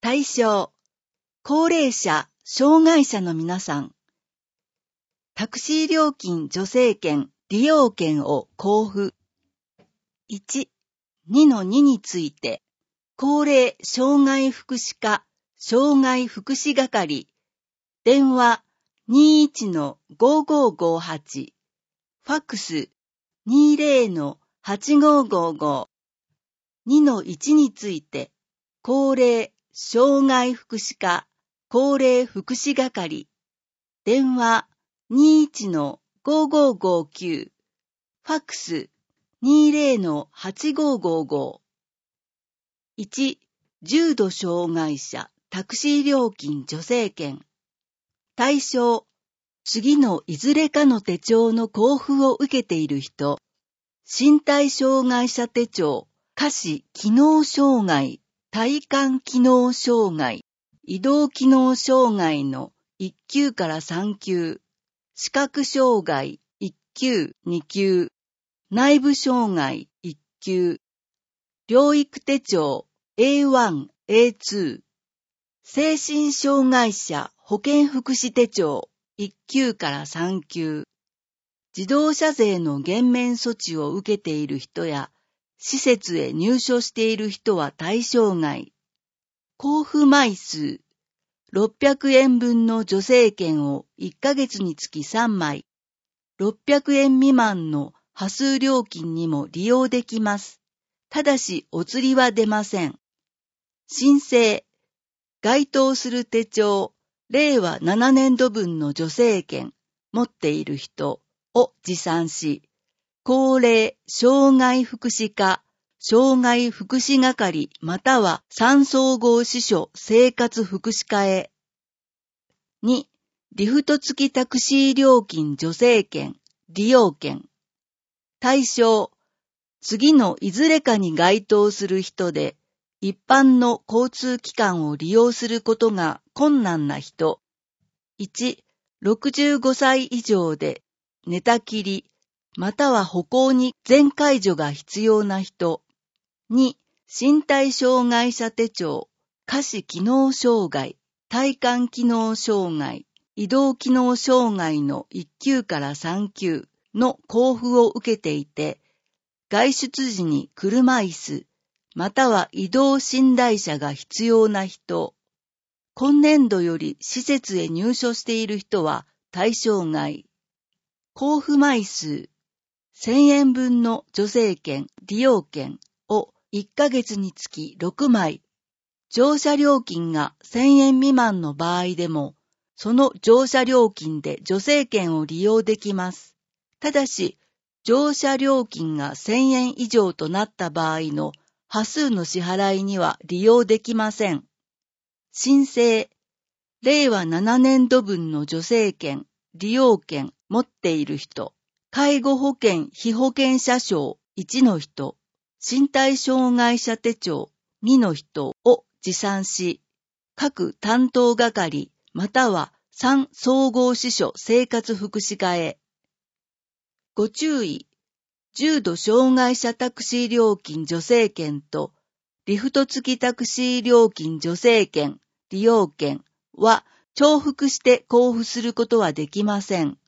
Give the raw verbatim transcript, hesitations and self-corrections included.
対象、高齢者、障害者の皆さん。タクシー料金助成券、利用券を交付。いち、にのにについて、高齢障害福祉課、障害福祉係、電話 にいちのごごごはち、ファックス にじゅうのはちごごご、にのいちについて、高齢障害福祉課、高齢福祉係、電話 にいちのごごごきゅう、ファックス にじゅうのはちごごご。いち、重度障害者タクシー料金助成券。対象、次のいずれかの手帳の交付を受けている人、身体障害者手帳、下肢機能障害、体幹機能障害、移動機能障害のいっ級からさん級、視覚障害いっ級、に級、内部障害いっ級、療育手帳 エーワン、エーツー、精神障害者保健福祉手帳いっ級からさん級、自動車税の減免措置を受けている人や、施設へ入所している人は対象外。交付枚数、ろっぴゃくえんぶんの助成券をいっかげつにつきさんまい、ろっぴゃくえん未満の波数料金にも利用できます。ただしお釣りは出ません。申請、該当する手帳、れいわななねんどぶんの助成券、持っている人を持参し、高齢障害福祉課、障害福祉係または産総合支所生活福祉課へ。に、リフト付きタクシー料金助成券、利用券。対象、次のいずれかに該当する人で、一般の交通機関を利用することが困難な人。いち、ろくじゅうごさい以上で寝たきり、または歩行に全介助が必要な人。に、身体障害者手帳、下肢機能障害、体幹機能障害、移動機能障害のいっ級からさん級の交付を受けていて、外出時に車椅子、または移動寝台車が必要な人。今年度より施設へ入所している人は対象外。交付枚数、せんえんぶんの助成券、利用券をいっかげつにつきろくまい。乗車料金がせんえん未満の場合でも、その乗車料金で助成券を利用できます。ただし、乗車料金がせんえん以上となった場合の波数の支払いには利用できません。申請、れいわななねんどぶんの助成券、利用券持っている人、介護保険被保険者証いちの人、身体障害者手帳にの人を持参し、各担当係または産総合支所生活福祉課へ。ご注意、重度障害者タクシー料金助成券とリフト付きタクシー料金助成券、利用券は重複して交付することはできません。